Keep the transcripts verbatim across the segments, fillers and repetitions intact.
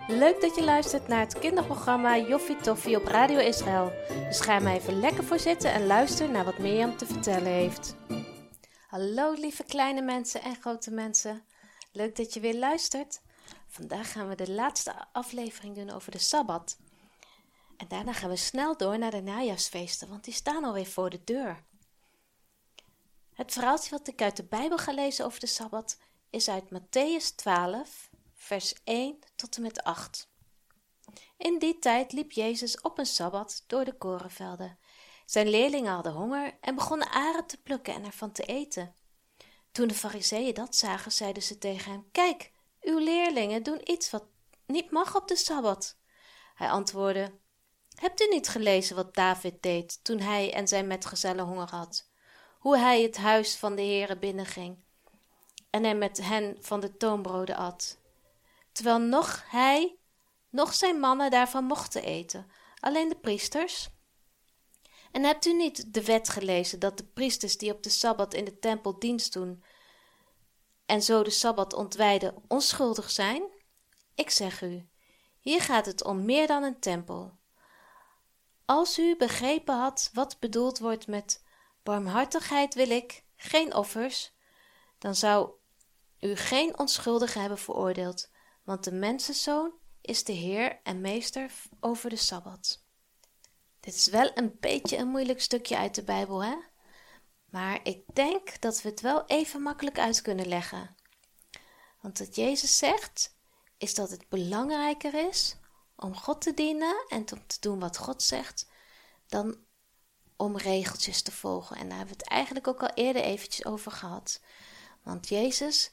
Leuk dat je luistert naar het kinderprogramma Joffie Toffie op Radio Israël. Dus ga er maar even lekker voor zitten en luister naar wat Mirjam te vertellen heeft. Hallo lieve kleine mensen en grote mensen. Leuk dat je weer luistert. Vandaag gaan we de laatste aflevering doen over de Sabbat. En daarna gaan we snel door naar de najaarsfeesten, want die staan alweer voor de deur. Het verhaaltje wat ik uit de Bijbel ga lezen over de Sabbat is uit Mattheüs twaalf, vers één tot en met acht. In die tijd liep Jezus op een Sabbat door de korenvelden. Zijn leerlingen hadden honger en begonnen aren te plukken en ervan te eten. Toen de Farizeeën dat zagen, zeiden ze tegen hem: Kijk, uw leerlingen doen iets wat niet mag op de Sabbat. Hij antwoordde: Hebt u niet gelezen wat David deed toen hij en zijn metgezellen honger had? Hoe hij het huis van de Heere binnenging en hij met hen van de toonbroden at, terwijl nog hij, nog zijn mannen daarvan mochten eten, alleen de priesters? En hebt u niet de wet gelezen dat de priesters die op de Sabbat in de tempel dienst doen en zo de Sabbat ontwijden onschuldig zijn? Ik zeg u, hier gaat het om meer dan een tempel. Als u begrepen had wat bedoeld wordt met barmhartigheid wil ik, geen offers, dan zou u geen onschuldige hebben veroordeeld, want de mensenzoon is de Heer en meester over de Sabbat. Dit is wel een beetje een moeilijk stukje uit de Bijbel, hè? Maar ik denk dat we het wel even makkelijk uit kunnen leggen. Want wat Jezus zegt, is dat het belangrijker is om God te dienen en om te doen wat God zegt, dan om regeltjes te volgen. En daar hebben we het eigenlijk ook al eerder eventjes over gehad. Want Jezus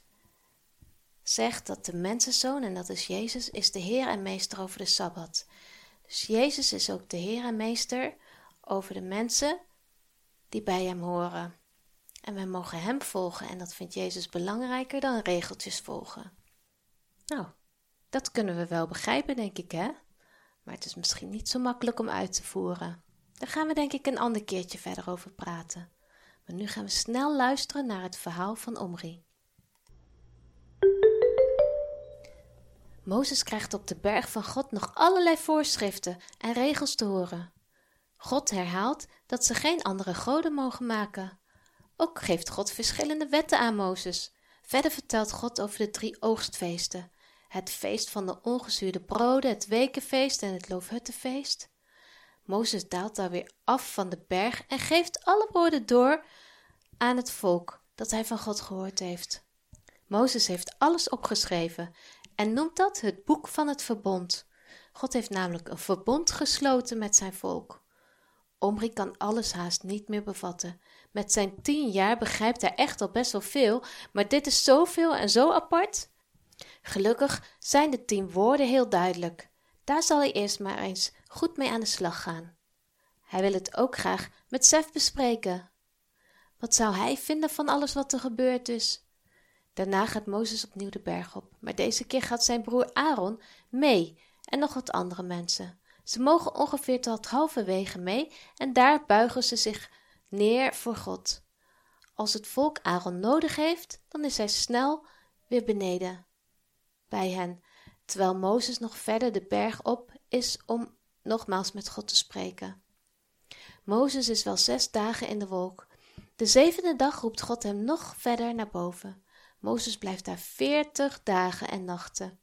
zegt dat de mensenzoon, en dat is Jezus, is de Heer en meester over de Sabbat. Dus Jezus is ook de Heer en meester over de mensen die bij hem horen. En wij mogen hem volgen en dat vindt Jezus belangrijker dan regeltjes volgen. Nou, dat kunnen we wel begrijpen, denk ik, hè? Maar het is misschien niet zo makkelijk om uit te voeren. Daar gaan we denk ik een ander keertje verder over praten. Maar nu gaan we snel luisteren naar het verhaal van Omri. Mozes krijgt op de berg van God nog allerlei voorschriften en regels te horen. God herhaalt dat ze geen andere goden mogen maken. Ook geeft God verschillende wetten aan Mozes. Verder vertelt God over de drie oogstfeesten. Het feest van de ongezuurde broden, het wekenfeest en het loofhuttenfeest. Mozes daalt daar weer af van de berg en geeft alle woorden door aan het volk dat hij van God gehoord heeft. Mozes heeft alles opgeschreven en noemt dat het boek van het verbond. God heeft namelijk een verbond gesloten met zijn volk. Omri kan alles haast niet meer bevatten. Met zijn tien jaar begrijpt hij echt al best wel veel, maar dit is zoveel en zo apart. Gelukkig zijn de tien woorden heel duidelijk. Daar zal hij eerst maar eens goed mee aan de slag gaan. Hij wil het ook graag met Sef bespreken. Wat zou hij vinden van alles wat er gebeurd is? Daarna gaat Mozes opnieuw de berg op, maar deze keer gaat zijn broer Aaron mee en nog wat andere mensen. Ze mogen ongeveer tot halverwege mee en daar buigen ze zich neer voor God. Als het volk Aaron nodig heeft, dan is hij snel weer beneden bij hen, terwijl Mozes nog verder de berg op is om nogmaals met God te spreken. Mozes is wel zes dagen in de wolk. De zevende dag roept God hem nog verder naar boven. Mozes blijft daar veertig dagen en nachten.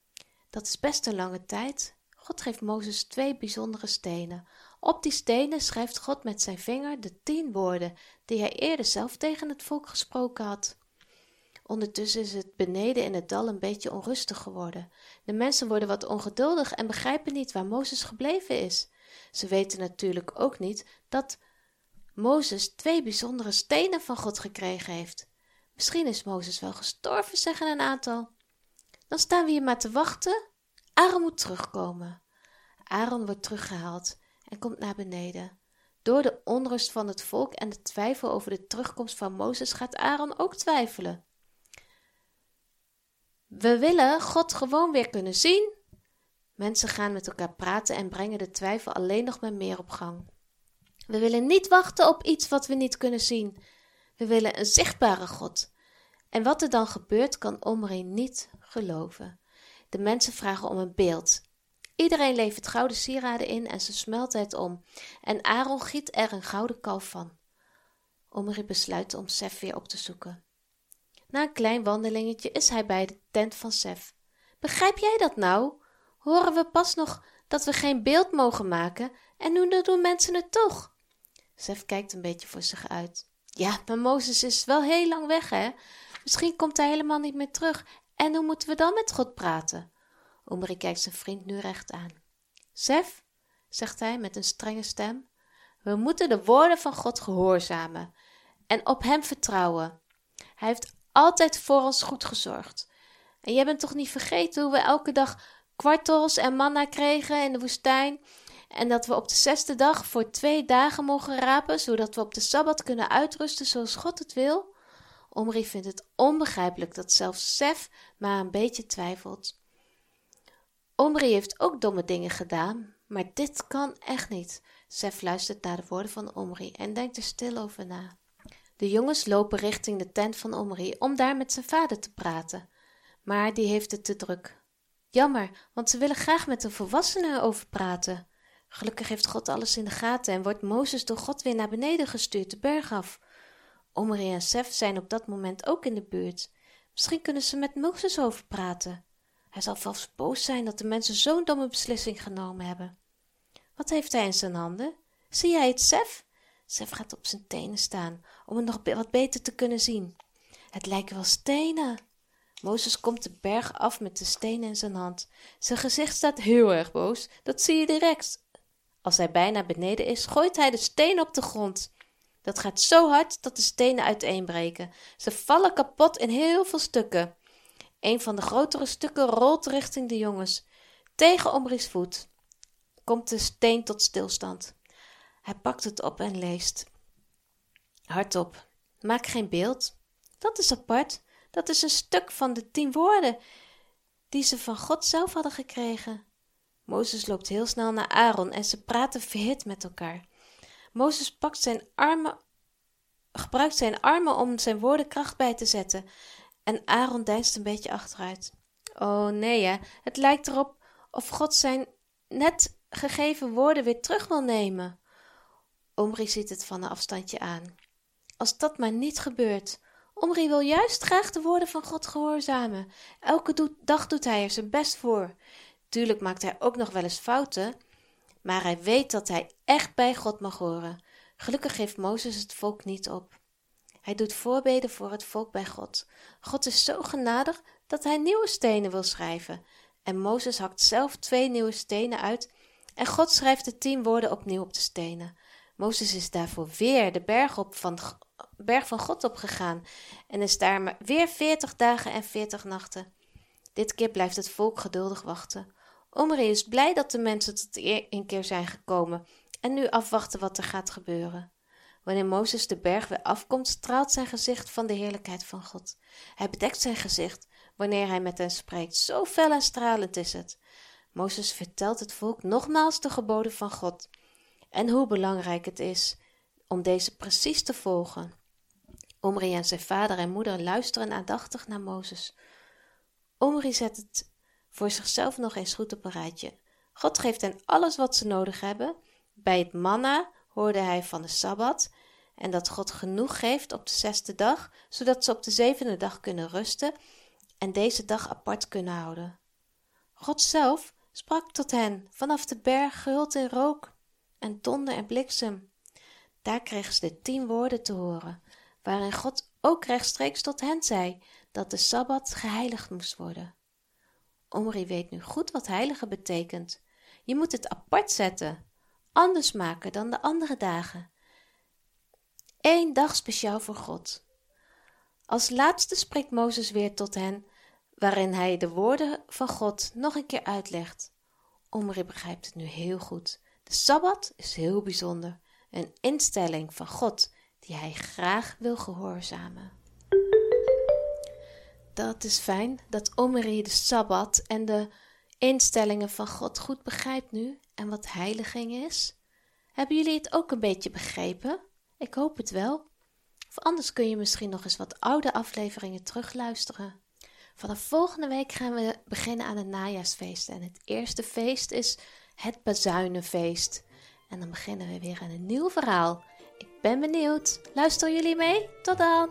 Dat is best een lange tijd. God geeft Mozes twee bijzondere stenen. Op die stenen schrijft God met zijn vinger de tien woorden die hij eerder zelf tegen het volk gesproken had. Ondertussen is het beneden in het dal een beetje onrustig geworden. De mensen worden wat ongeduldig en begrijpen niet waar Mozes gebleven is. Ze weten natuurlijk ook niet dat Mozes twee bijzondere stenen van God gekregen heeft. Misschien is Mozes wel gestorven, zeggen een aantal. Dan staan we hier maar te wachten. Aaron moet terugkomen. Aaron wordt teruggehaald en komt naar beneden. Door de onrust van het volk en de twijfel over de terugkomst van Mozes gaat Aaron ook twijfelen. We willen God gewoon weer kunnen zien. Mensen gaan met elkaar praten en brengen de twijfel alleen nog maar meer op gang. We willen niet wachten op iets wat we niet kunnen zien. We willen een zichtbare God. En wat er dan gebeurt, kan Omri niet geloven. De mensen vragen om een beeld. Iedereen levert gouden sieraden in en ze smelten het om. En Aaron giet er een gouden kalf van. Omri besluit om Sef weer op te zoeken. Na een klein wandelingetje is hij bij de tent van Sef. Begrijp jij dat nou? Horen we pas nog dat we geen beeld mogen maken en nu doen mensen het toch? Sef kijkt een beetje voor zich uit. Ja, maar Mozes is wel heel lang weg, hè? Misschien komt hij helemaal niet meer terug. En hoe moeten we dan met God praten? Omri kijkt zijn vriend nu recht aan. Sef, zegt hij met een strenge stem, we moeten de woorden van God gehoorzamen en op hem vertrouwen. Hij heeft altijd voor ons goed gezorgd. En jij bent toch niet vergeten hoe we elke dag kwartels en manna kregen in de woestijn en dat we op de zesde dag voor twee dagen mogen rapen, zodat we op de Sabbat kunnen uitrusten zoals God het wil? Omri vindt het onbegrijpelijk dat zelfs Sef maar een beetje twijfelt. Omri heeft ook domme dingen gedaan, maar dit kan echt niet. Sef luistert naar de woorden van Omri en denkt er stil over na. De jongens lopen richting de tent van Omri om daar met zijn vader te praten. Maar die heeft het te druk. Jammer, want ze willen graag met een volwassene over praten. Gelukkig heeft God alles in de gaten en wordt Mozes door God weer naar beneden gestuurd, de berg af. Omri en Sef zijn op dat moment ook in de buurt. Misschien kunnen ze met Mozes over praten. Hij zal vast boos zijn dat de mensen zo'n domme beslissing genomen hebben. Wat heeft hij in zijn handen? Zie jij het, Sef? Sef gaat op zijn tenen staan, om het nog wat beter te kunnen zien. Het lijken wel stenen. Mozes komt de berg af met de stenen in zijn hand. Zijn gezicht staat heel erg boos, dat zie je direct. Als hij bijna beneden is, gooit hij de steen op de grond. Dat gaat zo hard dat de stenen uiteenbreken. Ze vallen kapot in heel veel stukken. Een van de grotere stukken rolt richting de jongens. Tegen Omri's voet komt de steen tot stilstand. Hij pakt het op en leest. Hardop, maak geen beeld. Dat is apart. Dat is een stuk van de tien woorden die ze van God zelf hadden gekregen. Mozes loopt heel snel naar Aaron en ze praten verhit met elkaar. Mozes pakt zijn armen, gebruikt zijn armen om zijn woorden kracht bij te zetten. En Aaron deinst een beetje achteruit. Oh nee, hè. Het lijkt erop of God zijn net gegeven woorden weer terug wil nemen. Omri ziet het van een afstandje aan. Als dat maar niet gebeurt. Omri wil juist graag de woorden van God gehoorzamen. Elke do- dag doet hij er zijn best voor. Tuurlijk maakt hij ook nog wel eens fouten, maar hij weet dat hij echt bij God mag horen. Gelukkig geeft Mozes het volk niet op. Hij doet voorbeden voor het volk bij God. God is zo genadig dat hij nieuwe stenen wil schrijven. En Mozes hakt zelf twee nieuwe stenen uit en God schrijft de tien woorden opnieuw op de stenen. Mozes is daarvoor weer de berg, op van, berg van God opgegaan en is daar maar weer veertig dagen en veertig nachten. Dit keer blijft het volk geduldig wachten. Omri is blij dat de mensen tot een keer zijn gekomen en nu afwachten wat er gaat gebeuren. Wanneer Mozes de berg weer afkomt, straalt zijn gezicht van de heerlijkheid van God. Hij bedekt zijn gezicht wanneer hij met hen spreekt. Zo fel en stralend is het. Mozes vertelt het volk nogmaals de geboden van God en hoe belangrijk het is om deze precies te volgen. Omri en zijn vader en moeder luisteren aandachtig naar Mozes. Omri zet het voor zichzelf nog eens goed op een rijtje. God geeft hen alles wat ze nodig hebben. Bij het manna hoorde hij van de Sabbat en dat God genoeg geeft op de zesde dag, zodat ze op de zevende dag kunnen rusten en deze dag apart kunnen houden. God zelf sprak tot hen vanaf de berg gehuld in rook en donder en bliksem. Daar kregen ze de tien woorden te horen, waarin God ook rechtstreeks tot hen zei dat de Sabbat geheiligd moest worden. Omri weet nu goed wat heiligen betekent. Je moet het apart zetten, anders maken dan de andere dagen. Eén dag speciaal voor God. Als laatste spreekt Mozes weer tot hen, waarin hij de woorden van God nog een keer uitlegt. Omri begrijpt het nu heel goed. De Sabbat is heel bijzonder, een instelling van God die hij graag wil gehoorzamen. Dat is fijn dat Omri de Sabbat en de instellingen van God goed begrijpt nu en wat heiliging is. Hebben jullie het ook een beetje begrepen? Ik hoop het wel. Of anders kun je misschien nog eens wat oude afleveringen terugluisteren. Vanaf volgende week gaan we beginnen aan het najaarsfeest. En het eerste feest is het Bazuinenfeest. En dan beginnen we weer aan een nieuw verhaal. Ik ben benieuwd. Luisteren jullie mee? Tot dan!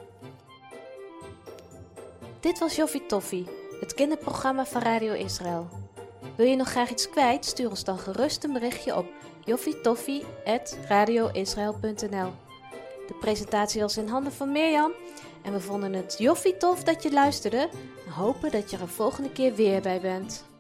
Dit was Joffie Toffie, het kinderprogramma van Radio Israël. Wil je nog graag iets kwijt? Stuur ons dan gerust een berichtje op joffietoffie at radio israël punt n l. De presentatie was in handen van Mirjam en we vonden het joffie tof dat je luisterde en hopen dat je er een volgende keer weer bij bent.